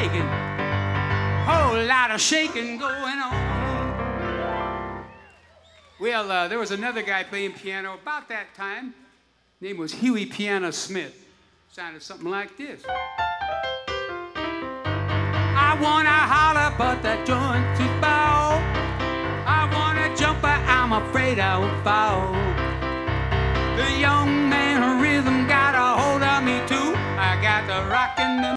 shaking. Whole lot of shaking going on. Well, there was another guy playing piano about that time. Name was Huey Piano Smith. Sounded something like this. I wanna holler, but that joint's too foul. I wanna jump, but I'm afraid I will fall. The young man rhythm got a hold of me too. I got the rockin' the